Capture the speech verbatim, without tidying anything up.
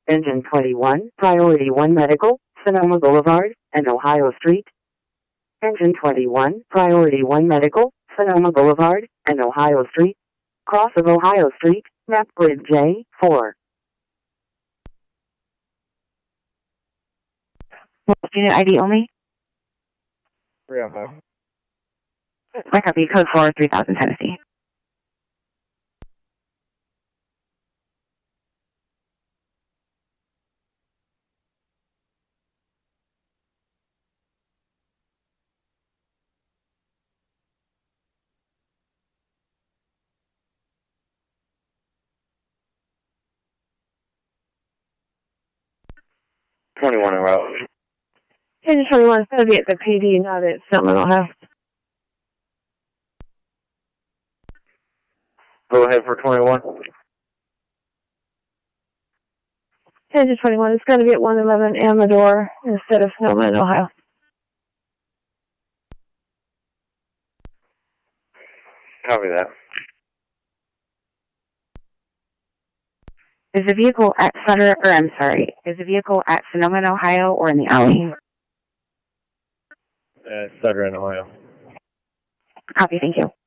Engine twenty-one, Priority one Medical, Sonoma Boulevard, and Ohio Street. Engine twenty-one, Priority one Medical, Sonoma Boulevard, and Ohio Street. Cross of Ohio Street, map grid J four. Unit I D only? three oh five. My copy, code four, three thousand Tennessee. twenty-one en route. Engine twenty-one is going to be at the P D, not at Selma, Ohio. Go ahead for twenty-one. Engine twenty-one is going to be at one eleven Amador instead of Sonoma in Ohio. Copy that. Is the vehicle at Sutter, or I'm sorry, is the vehicle at Sonoma, Ohio, or in the alley? Uh, Sutter in Ohio. Copy, thank you.